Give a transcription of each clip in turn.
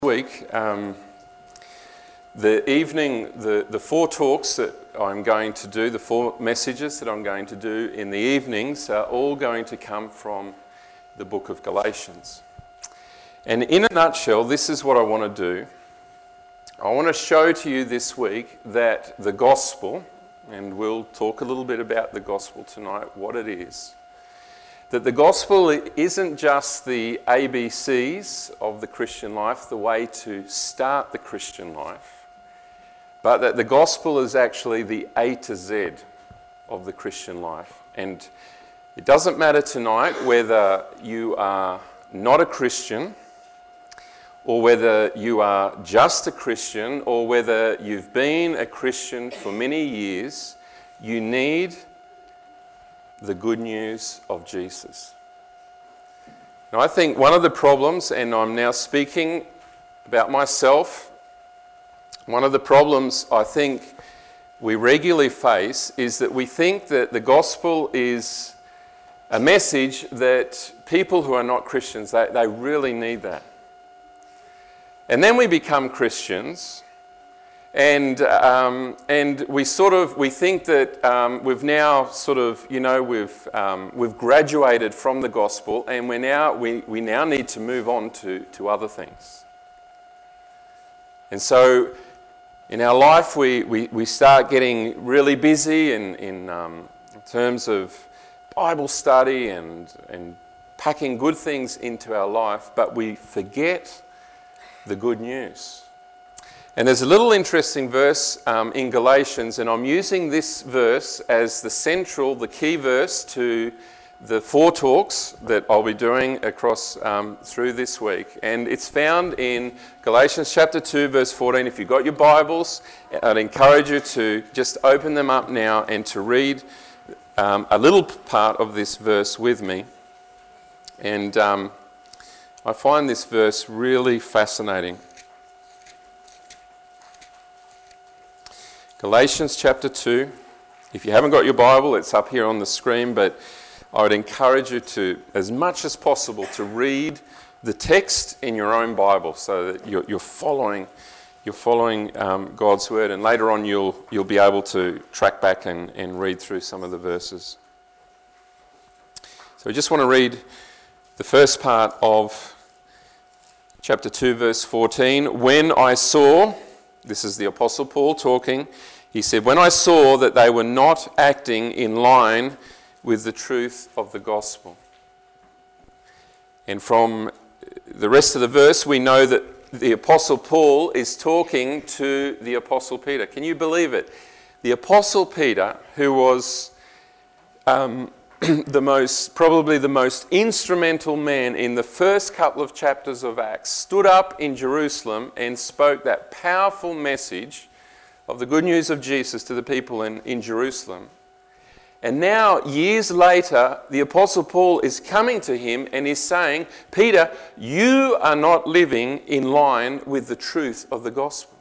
Week, the evening, the four talks that I'm going to do, the four messages that I'm going to do in the evenings are all going to come from the book of Galatians. And in a nutshell, this is what I want to do. I want to show to you this week that the gospel, and we'll talk a little bit about the gospel tonight, what it is. That the gospel isn't just the ABCs of the Christian life, the way to start the Christian life, but that the gospel is actually the A to Z of the Christian life. And it doesn't matter tonight whether you are not a Christian, or whether you are just a Christian, or whether you've been a Christian for many years, you need the good news of Jesus. Now, I think one of the problems, and I'm now speaking about myself, one of the problems I think we regularly face is that we think that the gospel is a message that people who are not Christians, they really need that. And then we become Christians, and we think that we've now we've graduated from the gospel, and we now need to move on to other things. And so in our life we start getting really busy in terms of Bible study and packing good things into our life, but we forget the good news. And there's a little interesting verse in Galatians, and I'm using this verse as the key verse to the four talks that I'll be doing across through this week. And it's found in Galatians chapter 2, verse 14. If you've got your Bibles, I'd encourage you to just open them up now and to read a little part of this verse with me. And I find this verse really fascinating. Galatians chapter 2. If you haven't got your Bible, it's up here on the screen, but I would encourage you to, as much as possible, to read the text in your own Bible so that you're following God's word, and later on you'll be able to track back and read through some of the verses. So I just want to read the first part of chapter 2, verse 14. When I saw... This is the Apostle Paul talking. He said, when I saw that they were not acting in line with the truth of the gospel. And from the rest of the verse, we know that the Apostle Paul is talking to the Apostle Peter. Can you believe it? The Apostle Peter, who was probably the most instrumental man in the first couple of chapters of Acts, stood up in Jerusalem and spoke that powerful message of the good news of Jesus to the people in Jerusalem. And now, years later, the Apostle Paul is coming to him and is saying, Peter, you are not living in line with the truth of the gospel.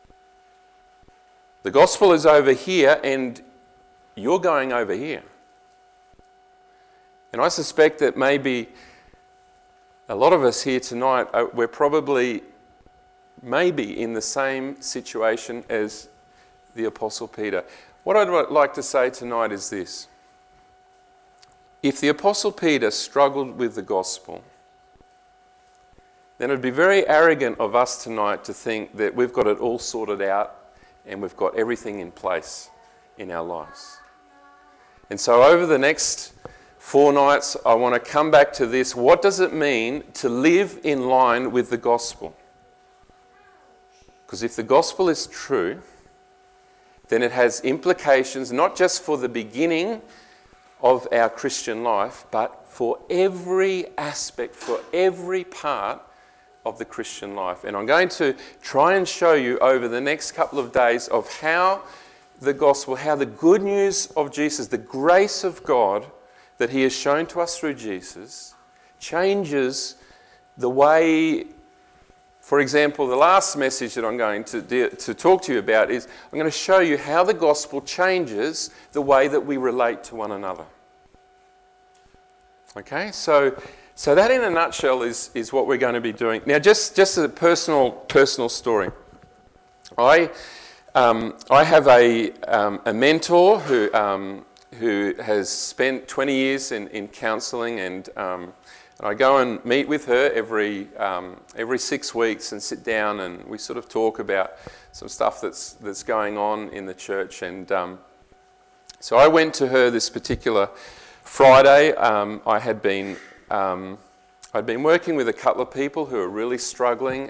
The gospel is over here and you're going over here. And I suspect that maybe a lot of us here tonight, we're probably maybe in the same situation as the Apostle Peter. What I'd like to say tonight is this. If the Apostle Peter struggled with the gospel, then it would be very arrogant of us tonight to think that we've got it all sorted out and we've got everything in place in our lives. And so over the next 4 nights, I want to come back to this. What does it mean to live in line with the gospel? Because if the gospel is true, then it has implications not just for the beginning of our Christian life, but for every aspect, for every part of the Christian life. And I'm going to try and show you over the next couple of days of how the gospel, how the good news of Jesus, the grace of God that he has shown to us through Jesus, changes the way. For example, the last message that I'm going to talk to you about is I'm going to show you how the gospel changes the way that we relate to one another. Okay, so So that in a nutshell is what we're going to be doing. Now just a personal story. I have a mentor who has spent 20 years in counselling, and I go and meet with her every 6 weeks and sit down, and we sort of talk about some stuff that's going on in the church. And so I went to her this particular Friday. I'd been working with a couple of people who are really struggling,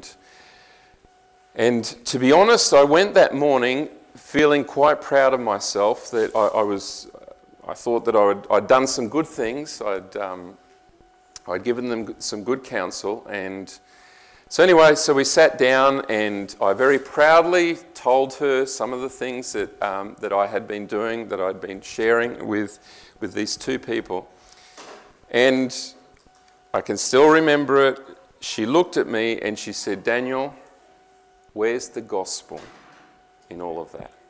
and to be honest, I went that morning feeling quite proud of myself that I thought that I'd done some good things. I'd given them some good counsel, and so anyway, so we sat down, and I very proudly told her some of the things that I had been doing, that I'd been sharing with these two people, and I can still remember it. She looked at me and she said, "Daniel, where's the gospel in all of that?"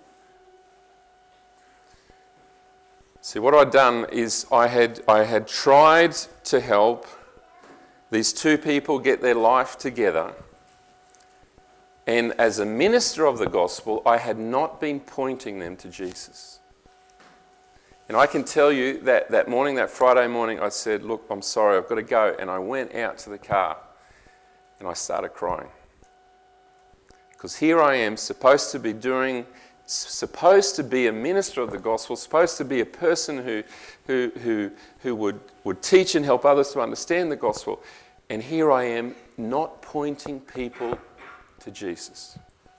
See, what I'd done is I had tried to help these two people get their life together, and as a minister of the gospel, I had not been pointing them to Jesus. And I can tell you that morning, that Friday morning, I said, "Look, I'm sorry, I've got to go." And I went out to the car and I started crying. Because here I am, supposed to be a minister of the gospel, supposed to be a person who would teach and help others to understand the gospel. And here I am not pointing people to Jesus.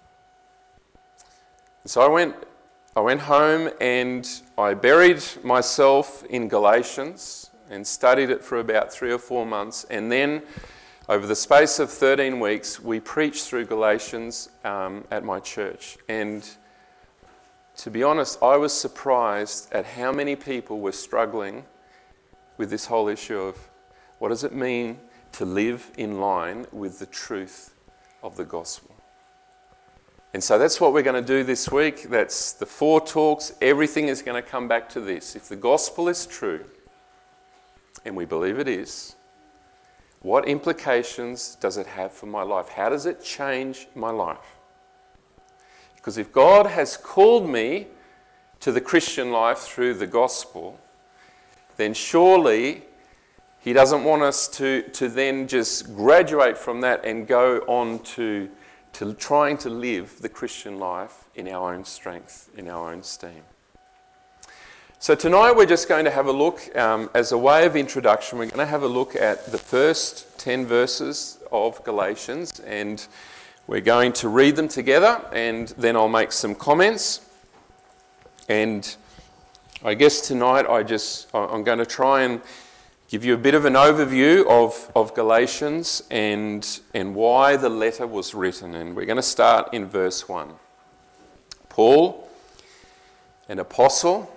And so I went home and I buried myself in Galatians and studied it for about 3 or 4 months. And then over the space of 13 weeks, we preached through Galatians at my church. And to be honest, I was surprised at how many people were struggling with this whole issue of what does it mean to live in line with the truth of the gospel. And so that's what we're going to do this week. That's the 4 talks. Everything is going to come back to this. If the gospel is true, and we believe it is, what implications does it have for my life? How does it change my life? Because if God has called me to the Christian life through the gospel, then surely He doesn't want us to then just graduate from that and go on to trying to live the Christian life in our own strength, in our own steam. So tonight we're just going to have a look, as a way of introduction, we're going to have a look at the first 10 verses of Galatians, and we're going to read them together, and then I'll make some comments. And I guess tonight I'm going to try and give you a bit of an overview of Galatians and why the letter was written. And we're going to start in verse 1. Paul, an apostle,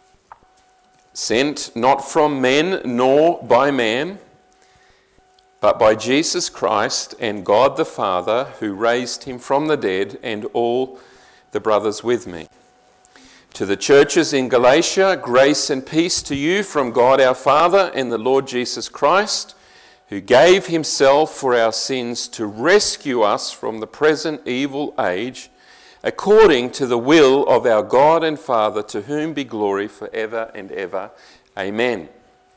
sent not from men nor by man, but by Jesus Christ and God the Father, who raised him from the dead, and all the brothers with me. To the churches in Galatia, grace and peace to you from God our Father and the Lord Jesus Christ, who gave himself for our sins to rescue us from the present evil age, according to the will of our God and Father, to whom be glory forever and ever. Amen.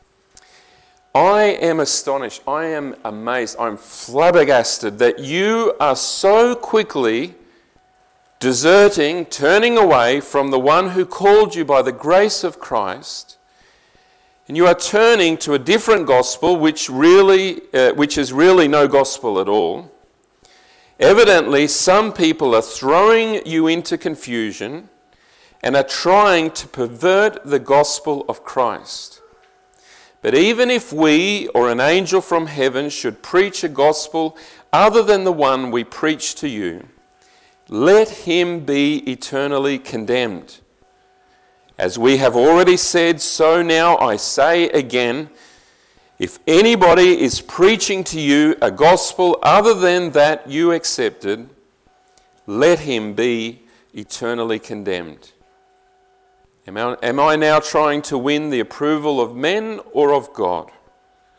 I am astonished, I am amazed, I'm flabbergasted that you are so quickly deserting, turning away from the one who called you by the grace of Christ, and you are turning to a different gospel, which is really no gospel at all. Evidently, some people are throwing you into confusion and are trying to pervert the gospel of Christ. But even if we or an angel from heaven should preach a gospel other than the one we preach to you, let him be eternally condemned. As we have already said, so now I say again, if anybody is preaching to you a gospel other than that you accepted, let him be eternally condemned. Am I now trying to win the approval of men or of God?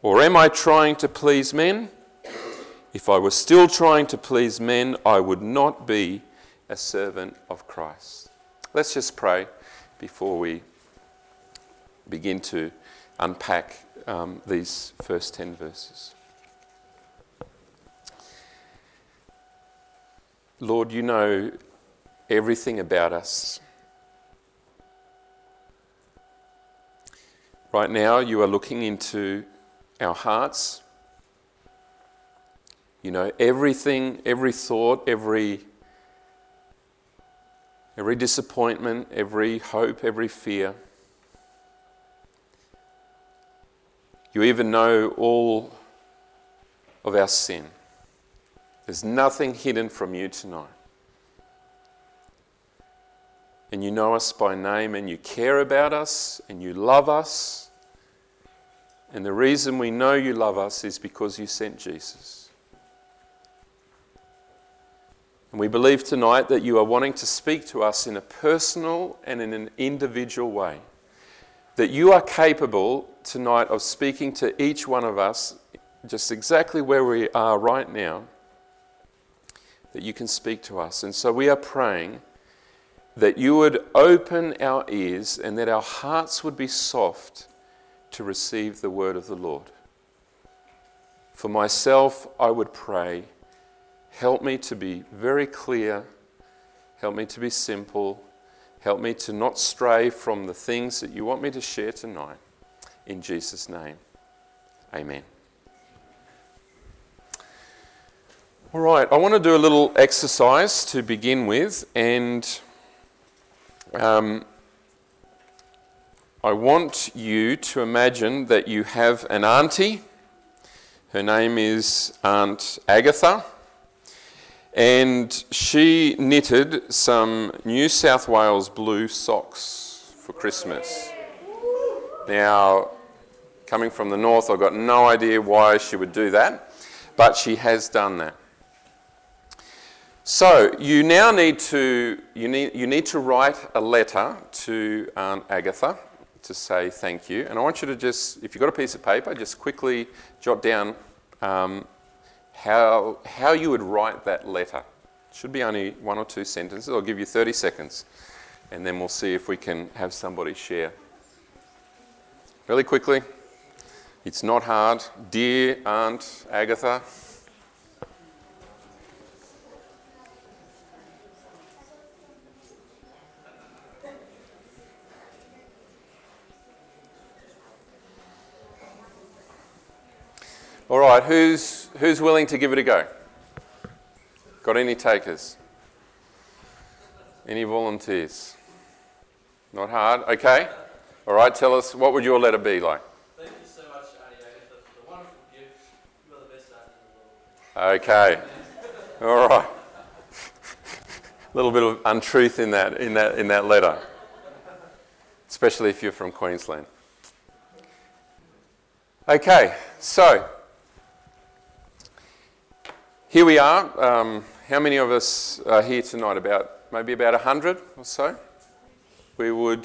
Or am I trying to please men? If I was still trying to please men, I would not be a servant of Christ. Let's just pray before we begin to unpack these first 10 verses. Lord, you know everything about us. Right now, you are looking into our hearts. You know everything, every thought, every disappointment, every hope, every fear. You even know all of our sin. There's nothing hidden from you tonight. And you know us by name, and you care about us, and you love us. And the reason we know you love us is because you sent Jesus. And we believe tonight that you are wanting to speak to us in a personal and in an individual way. That you are capable tonight of speaking to each one of us just exactly where we are right now. That you can speak to us. And so we are praying that you would open our ears and that our hearts would be soft to receive the word of the Lord. For myself, I would pray, help me to be very clear, help me to be simple, help me to not stray from the things that you want me to share tonight. In Jesus' name, amen. All right, I want to do a little exercise to begin with, and I want you to imagine that you have an auntie. Her name is Aunt Agatha, and she knitted some New South Wales blue socks for Christmas. Now, coming from the north, I've got no idea why she would do that, but she has done that. So you now need to write a letter to Aunt Agatha to say thank you. And I want you to just, if you've got a piece of paper, just quickly jot down how you would write that letter. It should be only 1 or 2 sentences. I'll give you 30 seconds, and then we'll see if we can have somebody share. Really quickly. It's not hard. Dear Aunt Agatha. All right, who's willing to give it a go? Got any takers? Any volunteers? Not hard? Okay. All right, tell us, what would your letter be like? Thank you so much, Auntie Agatha, for the wonderful gift. You are the best auntie in the world. Okay. All right. A little bit of untruth in that letter, especially if you're from Queensland. Okay, so here we are. How many of us are here tonight? Maybe about 100 or so. We would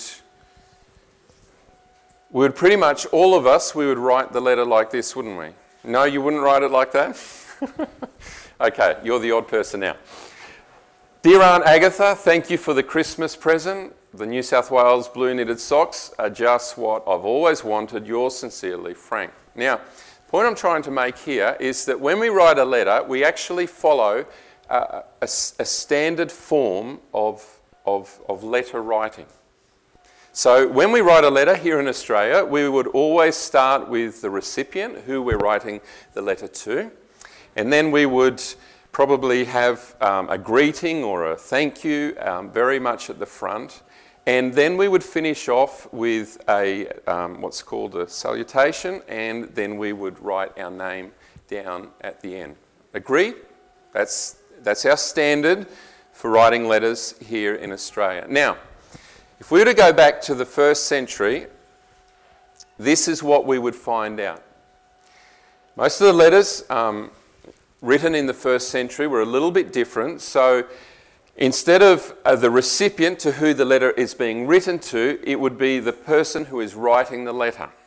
pretty much, all of us, we would write the letter like this, wouldn't we? No, you wouldn't write it like that? Okay, you're the odd person now. Dear Aunt Agatha, thank you for the Christmas present. The New South Wales blue knitted socks are just what I've always wanted. Yours sincerely, Frank. Now, the point I'm trying to make here is that when we write a letter, we actually follow a standard form of letter writing. So when we write a letter here in Australia, we would always start with the recipient, who we're writing the letter to, and then we would probably have a greeting or a thank you very much at the front, and then we would finish off with a what's called a salutation, and then we would write our name down at the end. Agree? That's our standard for writing letters here in Australia. Now, if we were to go back to the 1st century, this is what we would find out. Most of the letters written in the 1st century were a little bit different. So instead of the recipient to who the letter is being written to, it would be the person who is writing the letter.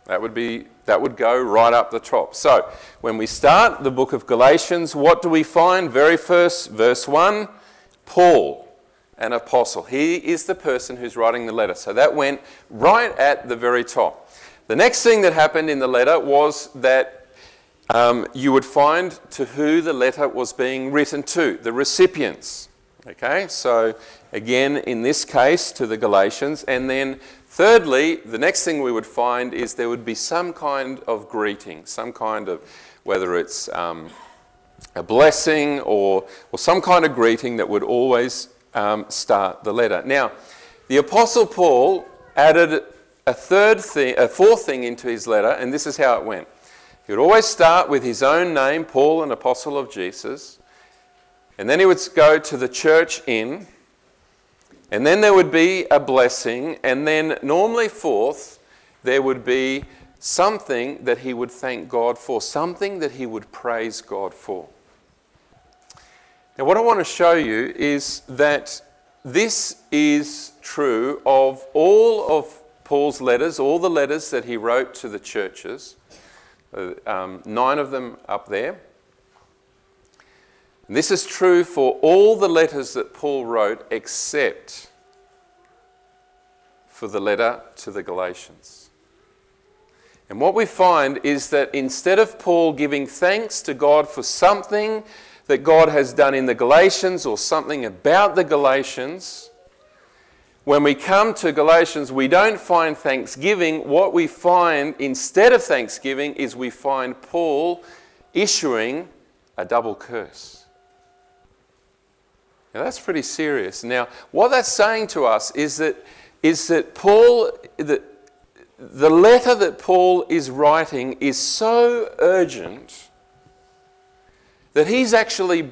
That would go right up the top. So, when we start the book of Galatians, what do we find? Very first, verse 1, Paul, an apostle. He is the person who's writing the letter. So that went right at the very top. The next thing that happened in the letter was that you would find to who the letter was being written to, the recipients. Okay, so again, in this case, to the Galatians. And then thirdly, the next thing we would find is there would be some kind of greeting, some kind of, whether it's a blessing or some kind of greeting that would always start the letter. Now, the Apostle Paul added a fourth thing into his letter, and this is how it went. He would always start with his own name, Paul, an apostle of Jesus, and then he would go to the church in, and then there would be a blessing, and then normally fourth, there would be something that he would thank God for, something that he would praise God for. Now, what I want to show you is that this is true of all of Paul's letters, all the letters that he wrote to the churches, 9 of them up there. And this is true for all the letters that Paul wrote except for the letter to the Galatians. And what we find is that instead of Paul giving thanks to God for something that God has done in the Galatians or something about the Galatians, when we come to Galatians, we don't find thanksgiving. What we find instead of thanksgiving is we find Paul issuing a double curse. Now that's pretty serious. Now, what that's saying to us is that Paul, the letter that Paul is writing is so urgent that he's actually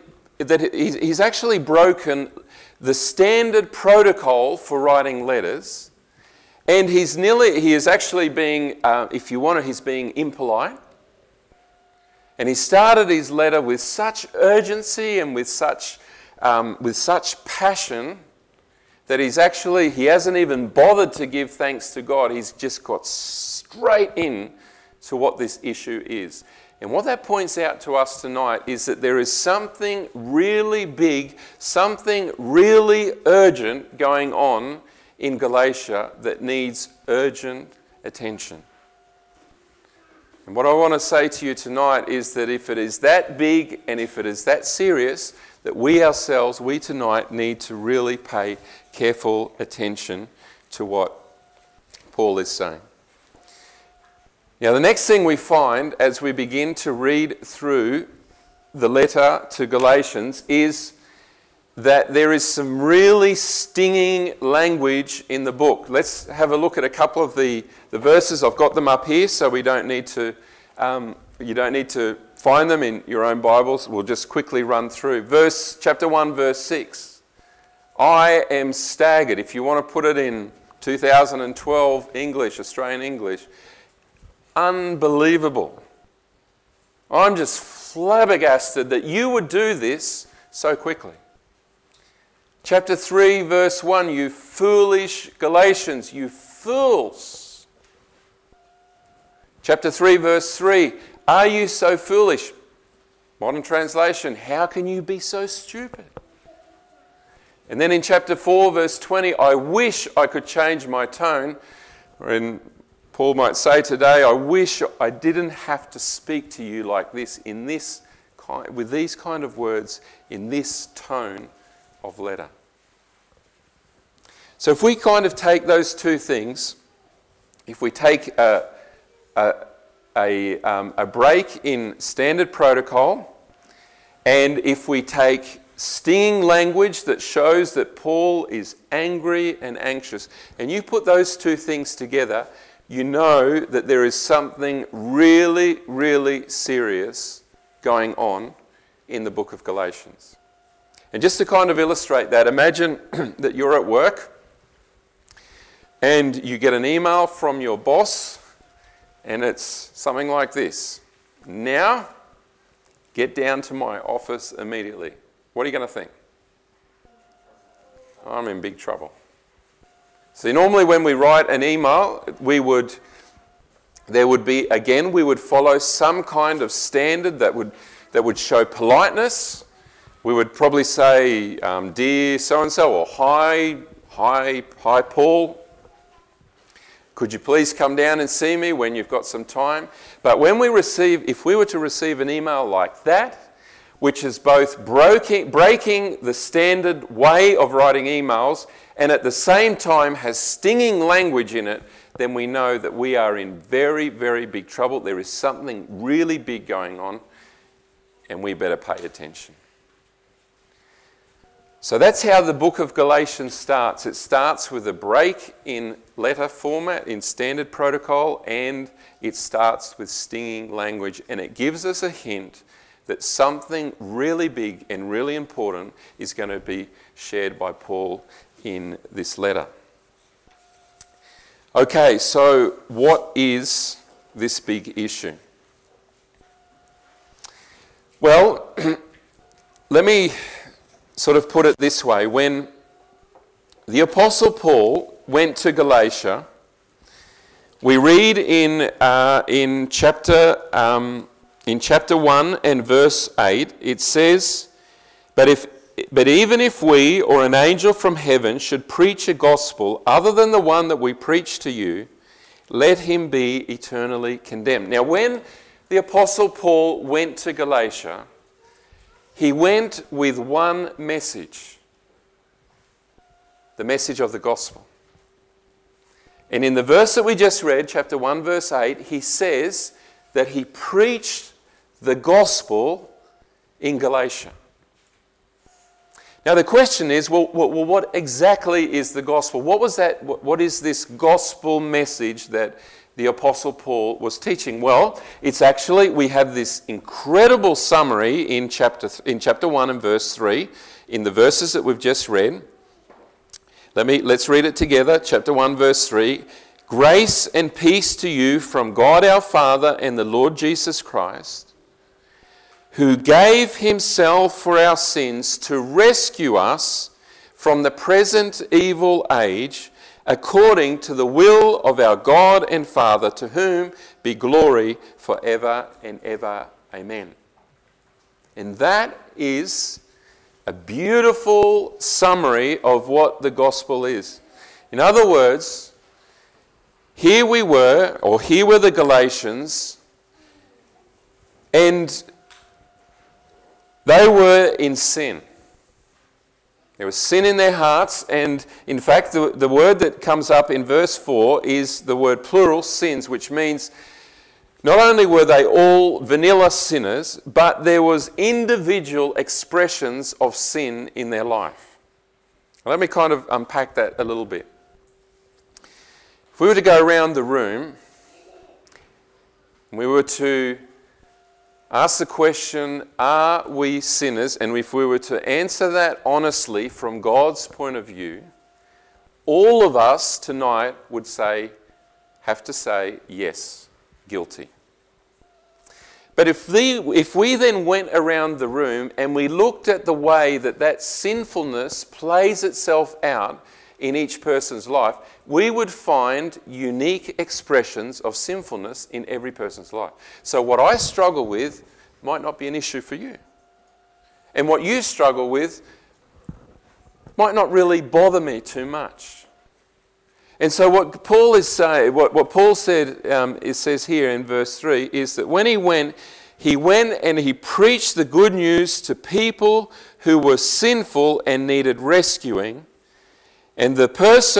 broken the standard protocol for writing letters, and he is actually being, if you want to, he's being impolite. And he started his letter with such urgency and with such passion that he hasn't even bothered to give thanks to God. He's just got straight in to what this issue is. And what that points out to us tonight is that there is something really big, something really urgent going on in Galatia that needs urgent attention. And what I want to say to you tonight is that if it is that big and if it is that serious, that we tonight need to really pay careful attention to what Paul is saying. Now, the next thing we find as we begin to read through the letter to Galatians is that there is some really stinging language in the book. Let's have a look at a couple of the verses. I've got them up here, so you don't need to find them in your own Bibles. We'll just quickly run through. Chapter 1, verse 6. I am staggered. If you want to put it in 2012 English, Australian English, unbelievable. I'm just flabbergasted that you would do this so quickly. Chapter 3, verse 1, you foolish Galatians, you fools. Chapter 3, verse 3, are you so foolish? Modern translation, how can you be so stupid? And then in chapter 4, verse 20, I wish I could change my tone. Paul might say today, I wish I didn't have to speak to you like this, with these kind of words, in this tone of letter. So if we kind of take those two things, if we take a break in standard protocol, and if we take stinging language that shows that Paul is angry and anxious, and you put those two things together, you know that there is something really, really serious going on in the book of Galatians. And just to kind of illustrate that, imagine that you're at work and you get an email from your boss and it's something like this. Now, get down to my office immediately. What are you going to think? I'm in big trouble. See, normally when we write an email, we would There would be, again, we would follow some kind of standard that would show politeness. We would probably say, dear so-and-so, or hi Paul. Could you please come down and see me when you've got some time? But when if we were to receive an email like that, which is both breaking the standard way of writing emails and at the same time has stinging language in it, then we know that we are in very, very big trouble. There is something really big going on, and we better pay attention. So that's how the book of Galatians starts. It starts with a break in letter format, in standard protocol, and it starts with stinging language. And it gives us a hint that something really big and really important is going to be shared by Paul in this letter. Okay, so what is this big issue? Well, let me sort of put it this way. When the Apostle Paul went to Galatia, we read in chapter 1 and verse 8, it says, But even if we or an angel from heaven should preach a gospel other than the one that we preach to you, let him be eternally condemned. Now, when the Apostle Paul went to Galatia, he went with one message, the message of the gospel. And in the verse that we just read, chapter 1, verse 8, he says that he preached the gospel in Galatia. Now the question is, well, what exactly is the gospel? What is this gospel message that the Apostle Paul was teaching? Well, it's actually, we have this incredible summary in chapter 1 and verse 3, in the verses that we've just read. Let's read it together. Chapter 1, verse 3. Grace and peace to you from God our Father and the Lord Jesus Christ, who gave himself for our sins to rescue us from the present evil age, according to the will of our God and Father, to whom be glory forever and ever. Amen. And that is a beautiful summary of what the gospel is. In other words, here were the Galatians, and they were in sin. There was sin in their hearts, and in fact the word that comes up in verse 4 is the word plural, sins, which means not only were they all vanilla sinners, but there was individual expressions of sin in their life. Let me kind of unpack that a little bit. If we were to go around the room, and we were to ask the question, are we sinners? And if we were to answer that honestly from God's point of view, all of us tonight would have to say, yes, guilty. But if we then went around the room and we looked at the way that sinfulness plays itself out in each person's life, we would find unique expressions of sinfulness in every person's life. So what I struggle with might not be an issue for you. And what you struggle with might not really bother me too much. And so what Paul is saying, what Paul said, it says here in verse 3, is that when he went and he preached the good news to people who were sinful and needed rescuing. And the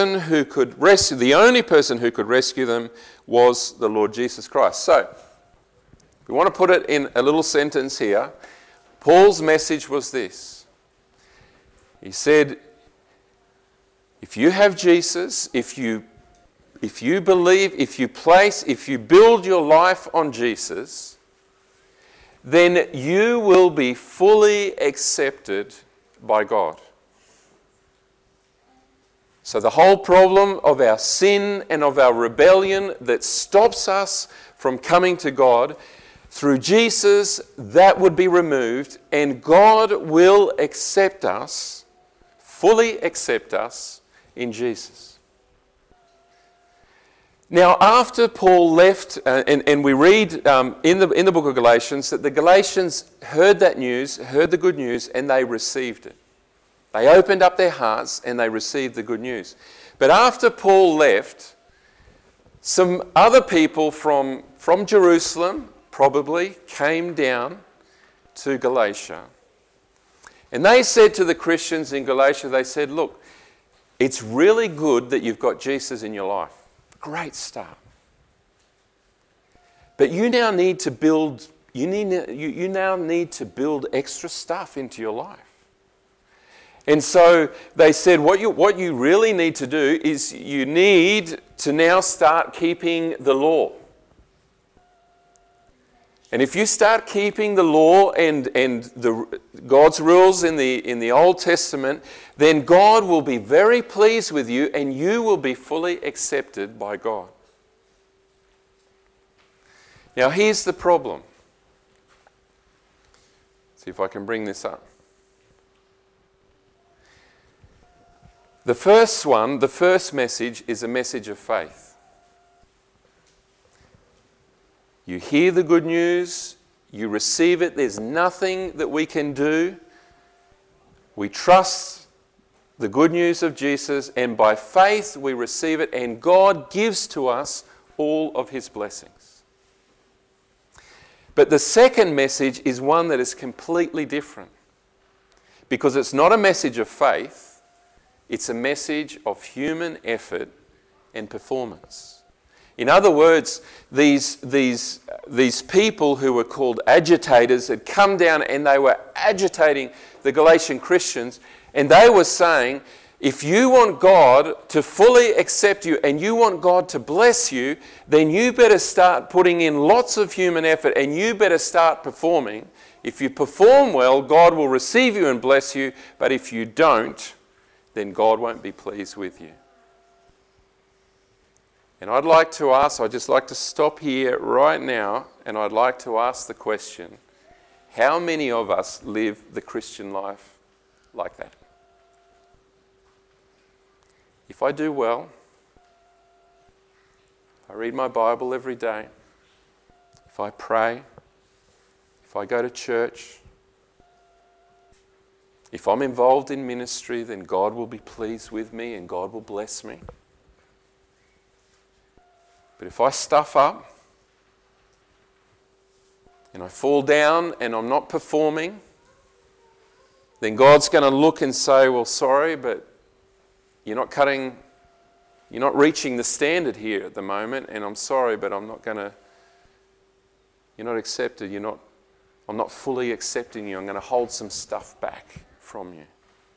only person who could rescue them was the Lord Jesus Christ. So, we want to put it in a little sentence here. Paul's message was this. He said, if you have Jesus, if you believe, if you build your life on Jesus, then you will be fully accepted by God. So the whole problem of our sin and of our rebellion that stops us from coming to God, through Jesus, that would be removed, and God will accept us, fully accept us in Jesus. Now, after Paul left, and we read in the book of Galatians that the Galatians heard that news, heard the good news, and they received it. They opened up their hearts and they received the good news. But after Paul left, some other people from Jerusalem probably came down to Galatia. And they said to the Christians in Galatia, they said, look, it's really good that you've got Jesus in your life. Great start. But you now need to build, you now need to build extra stuff into your life. And so they said, what you really need to do is you need to now start keeping the law. And if you start keeping the law and God's rules in the Old Testament, then God will be very pleased with you and you will be fully accepted by God. Now here's the problem. See if I can bring this up. The first message is a message of faith. You hear the good news, you receive it, there's nothing that we can do. We trust the good news of Jesus, and by faith we receive it, and God gives to us all of his blessings. But the second message is one that is completely different, because it's not a message of faith, it's a message of human effort and performance. In other words, these people who were called agitators had come down and they were agitating the Galatian Christians, and they were saying, if you want God to fully accept you and you want God to bless you, then you better start putting in lots of human effort and you better start performing. If you perform well, God will receive you and bless you, but if you don't, then God won't be pleased with you. And I'd just like to stop here right now, and I'd like to ask the question, how many of us live the Christian life like that? If I do well, I read my Bible every day, if I pray, if I go to church, if I'm involved in ministry, then God will be pleased with me and God will bless me. But if I stuff up and I fall down and I'm not performing, then God's going to look and say, well, sorry, but you're not reaching the standard here at the moment, and I'm sorry, but you're not accepted, I'm not fully accepting you, I'm going to hold some stuff back from you.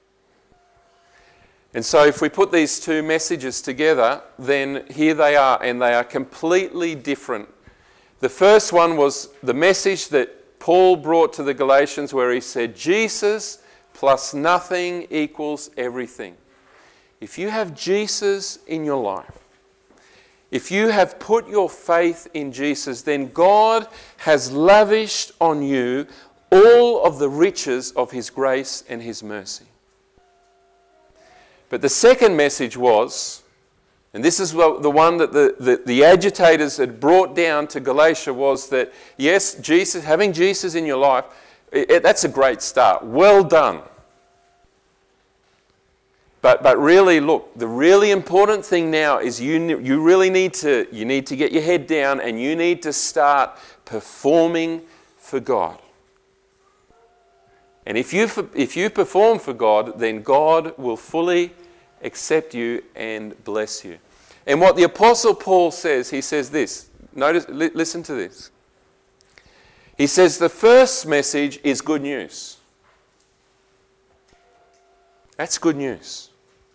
And so if we put these two messages together, then here they are, and they are completely different. The first one was the message that Paul brought to the Galatians, where he said, Jesus plus nothing equals everything. If you have Jesus in your life, if you have put your faith in Jesus, then God has lavished on you all of the riches of his grace and his mercy. But the second message was, and this is the one that the agitators had brought down to Galatia, was that, yes, having Jesus in your life, that's a great start. Well done. But really, look, the really important thing now is you need to get your head down and you need to start performing for God. And if you perform for God, then God will fully accept you and bless you. And what the Apostle Paul says, he says this. Listen to this. He says the first message is good news. That's good news.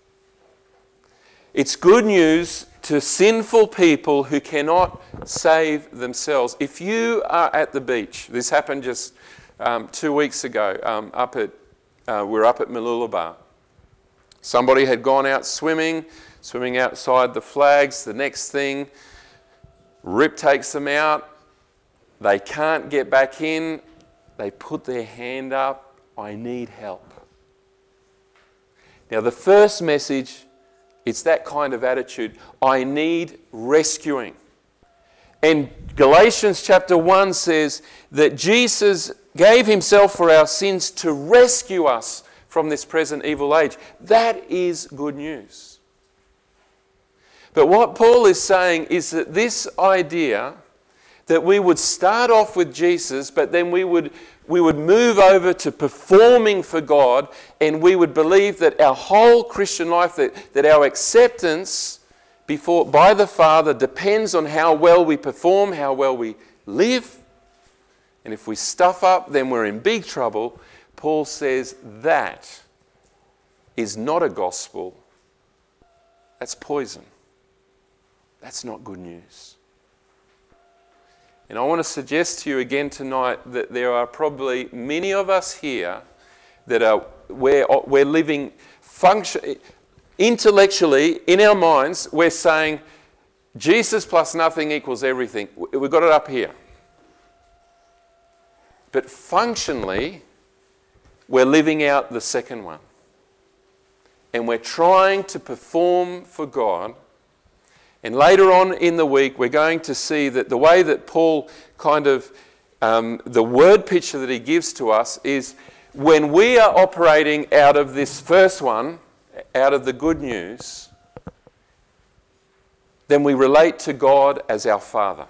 It's good news to sinful people who cannot save themselves. If you are at the beach, this happened just 2 weeks ago, we're up at Mooloolaba. Somebody had gone out swimming outside the flags. The next thing, Rip takes them out. They can't get back in. They put their hand up. I need help. Now the first message It's that kind of attitude. I need rescuing. And Galatians chapter 1 says that Jesus gave himself for our sins to rescue us from this present evil age. That is good news. But what Paul is saying is that this idea that we would start off with Jesus, but then we would move over to performing for God, and we would believe that our whole Christian life, that our acceptance by the Father depends on how well we perform, how well we live. And if we stuff up, then we're in big trouble. Paul says that is not a gospel. That's poison. That's not good news. And I want to suggest to you again tonight that there are probably many of us here that we're living intellectually in our minds. We're saying Jesus plus nothing equals everything. We've got it up here. But functionally, we're living out the second one. And we're trying to perform for God. And later on in the week, we're going to see that the way that Paul the word picture that he gives to us is when we are operating out of this first one, out of the good news, then we relate to God as our Father.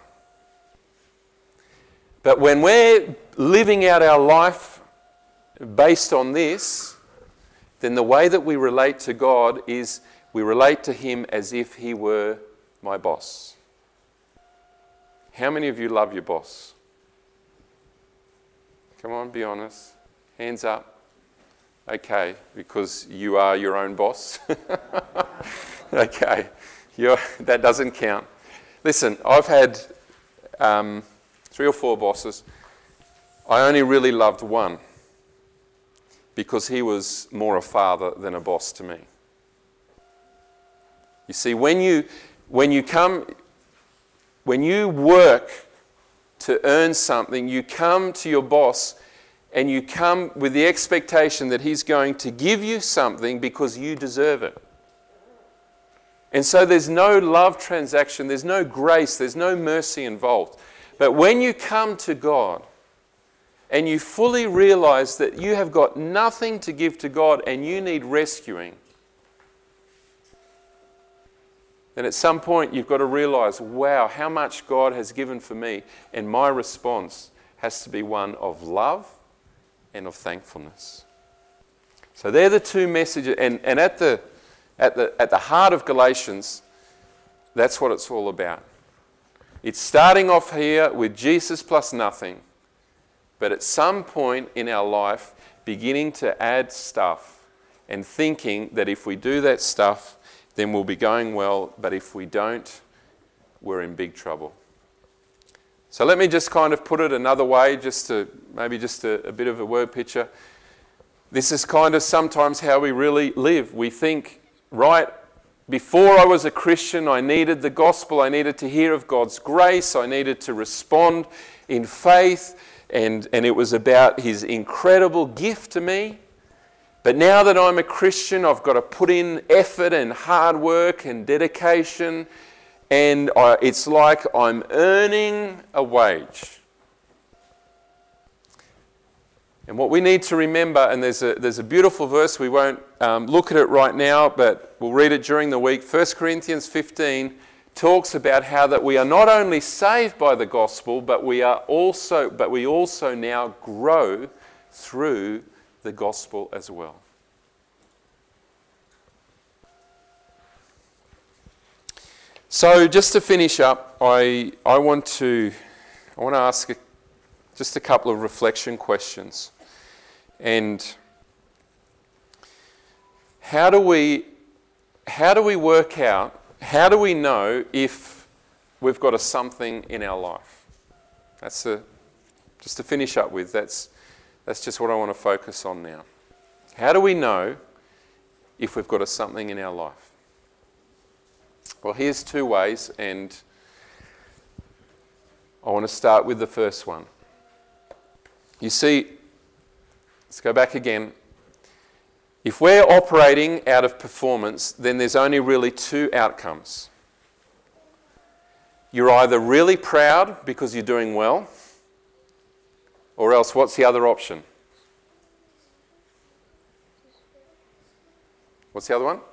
But when we're living out our life based on this, then the way that we relate to God is we relate to him as if he were my boss. How many of you love your boss? Come on, be honest. Hands up. Okay, because you are your own boss. Okay, that doesn't count. Listen, I've had 3 or 4 bosses. I only really loved one because he was more a father than a boss to me. You see, when you work to earn something, you come to your boss and you come with the expectation that he's going to give you something because you deserve it. And so there's no love transaction, there's no grace, there's no mercy involved. But when you come to God and you fully realize that you have got nothing to give to God and you need rescuing, then at some point you've got to realize, wow, how much God has given for me, and my response has to be one of love and of thankfulness. So they're the two messages, and at the heart of Galatians, that's what it's all about. It's starting off here with Jesus plus nothing, but at some point in our life, beginning to add stuff and thinking that if we do that stuff, then we'll be going well, but if we don't, we're in big trouble. So let me just kind of put it another way, just a bit of a word picture. This is kind of sometimes how we really live. We think, right, before I was a Christian, I needed the gospel, I needed to hear of God's grace, I needed to respond in faith, and it was about his incredible gift to me. But now that I'm a Christian, I've got to put in effort and hard work and dedication, and it's like I'm earning a wage. And what we need to remember, and there's a beautiful verse, we won't look at it right now, but we'll read it during the week. 1 Corinthians 15 talks about how that we are not only saved by the gospel, but we also now grow through the gospel as well. So just to finish up, I want to ask just a couple of reflection questions. And how do we work out, how do we know if we've got a something in our life? Just to finish up with, that's just what I want to focus on now. How do we know if we've got a something in our life? Well, here's 2 ways, and I want to start with the first one. You see, let's go back again. If we're operating out of performance, then there's only really two outcomes. You're either really proud because you're doing well, or else what's the other option? What's the other one?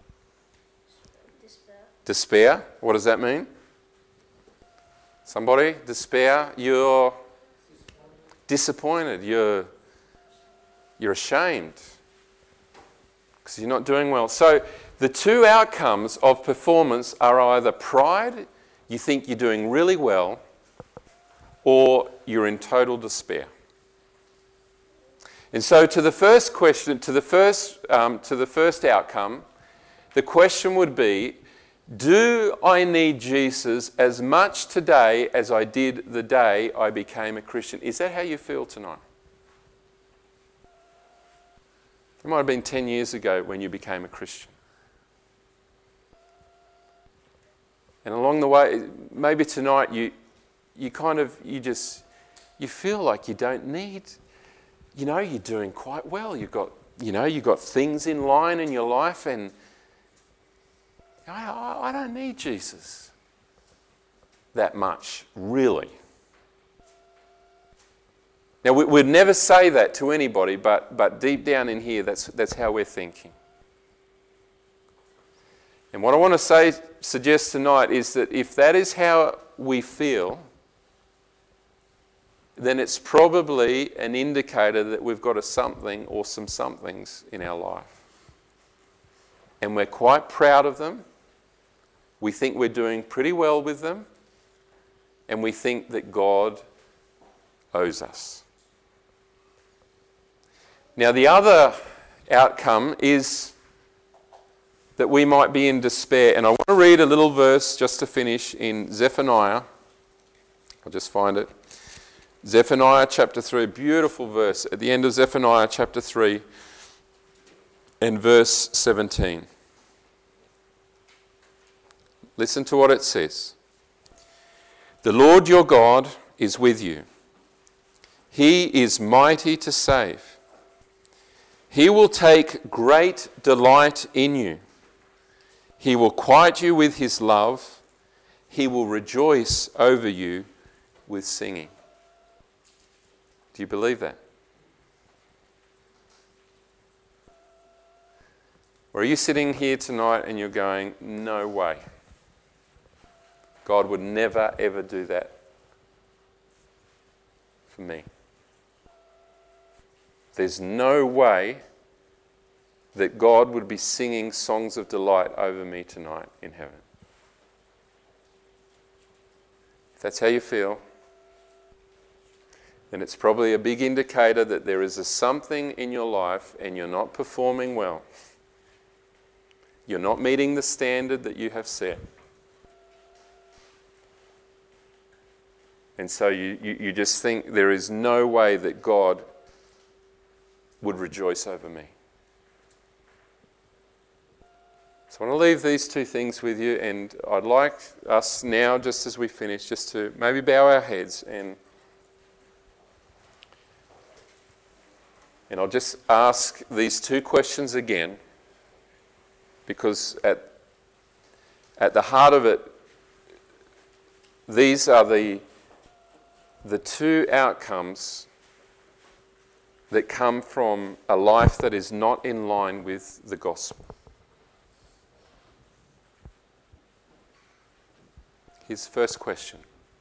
Despair. What does that mean? Somebody? Despair. You're disappointed. You're ashamed because you're not doing well. So the two outcomes of performance are either pride, you think you're doing really well, or you're in total despair. And so to the first question, to the first outcome, the question would be, do I need Jesus as much today as I did the day I became a Christian? Is that how you feel tonight? It might have been 10 years ago when you became a Christian. And along the way, maybe tonight you feel like you don't need, you're doing quite well. You've got things in line in your life, and I don't need Jesus that much, really. Now, we'd never say that to anybody, but deep down in here, that's how we're thinking. And what I want to suggest tonight is that if that is how we feel, then it's probably an indicator that we've got a something or some somethings in our life. And we're quite proud of them. We think we're doing pretty well with them. And we think that God owes us. Now, the other outcome is that we might be in despair. And I want to read a little verse just to finish in Zephaniah. I'll just find it. Zephaniah chapter 3, beautiful verse at the end of Zephaniah chapter 3 and verse 17. Listen to what it says. The Lord your God is with you. He is mighty to save. He will take great delight in you. He will quiet you with his love. He will rejoice over you with singing. Do you believe that? Or are you sitting here tonight and you're going, no way. God would never, ever do that for me. There's no way that God would be singing songs of delight over me tonight in heaven. If that's how you feel, then it's probably a big indicator that there is something in your life and you're not performing well. You're not meeting the standard that you have set. And so you just think there is no way that God would rejoice over me. So I want to leave these two things with you, and I'd like us now, just as we finish, just to maybe bow our heads and I'll just ask these two questions again, because at the heart of it, these are the two outcomes that come from a life that is not in line with the gospel. Here's the first question.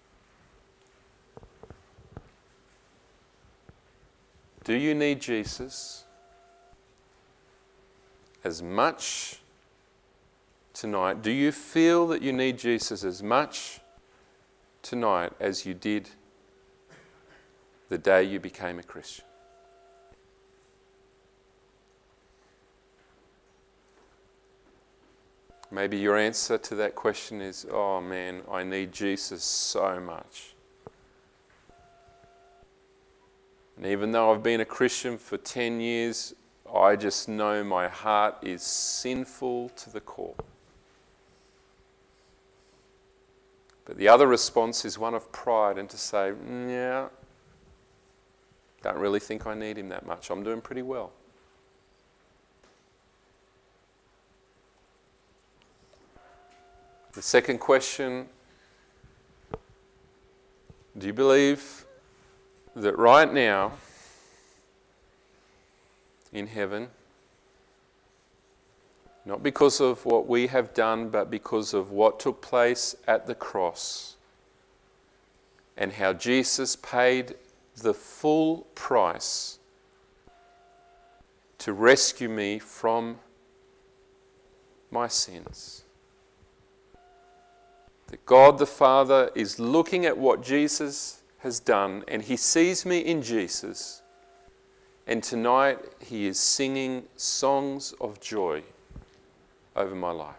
Do you need Jesus as much tonight? Do you feel that you need Jesus as much tonight as you did the day you became a Christian? Maybe your answer to that question is, oh man, I need Jesus so much. And even though I've been a Christian for 10 years, I just know my heart is sinful to the core. But the other response is one of pride, and to say, yeah, don't really think I need him that much. I'm doing pretty well. The second question, do you believe that right now in heaven, not because of what we have done, but because of what took place at the cross and how Jesus paid the full price to rescue me from my sins? That God the Father is looking at what Jesus has done and He sees me in Jesus, and tonight He is singing songs of joy over my life.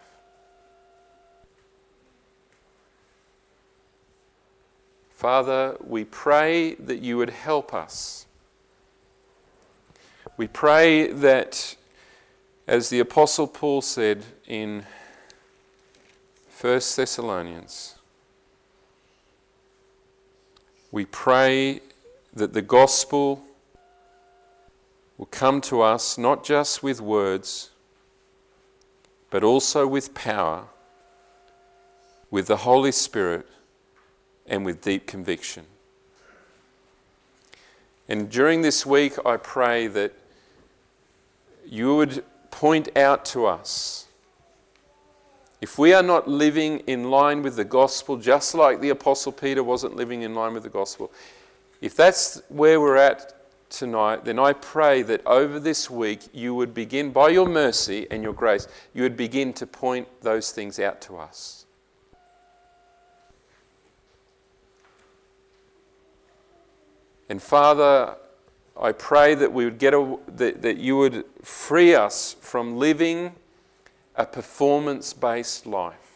Father, we pray that you would help us. We pray that, as the Apostle Paul said in 1 Thessalonians, we pray that the gospel will come to us not just with words, but also with power, with the Holy Spirit, and with deep conviction. And during this week, I pray that you would point out to us, if we are not living in line with the gospel, just like the Apostle Peter wasn't living in line with the gospel, if that's where we're at tonight, then I pray that over this week you would begin, by your mercy and your grace, you would begin to point those things out to us. And Father, I pray that we would that you would free us from living a performance-based life.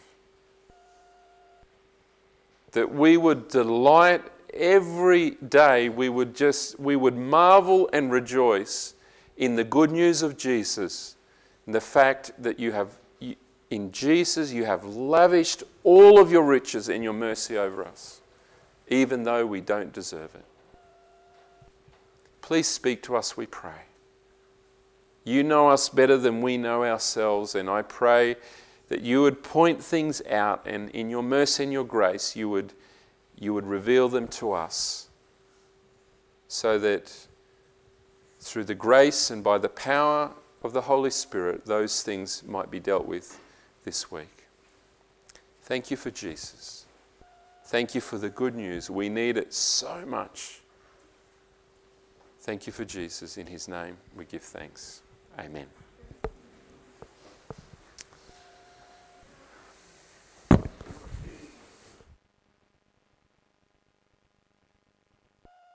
That we would delight every day, we would marvel and rejoice in the good news of Jesus, and the fact that in Jesus you have lavished all of your riches and your mercy over us, even though we don't deserve it. Please speak to us, we pray. You know us better than we know ourselves, and I pray that you would point things out, and in your mercy and your grace you would reveal them to us, so that through the grace and by the power of the Holy Spirit, those things might be dealt with this week. Thank you for Jesus. Thank you for the good news. We need it so much. Thank you for Jesus. In his name we give thanks. Amen.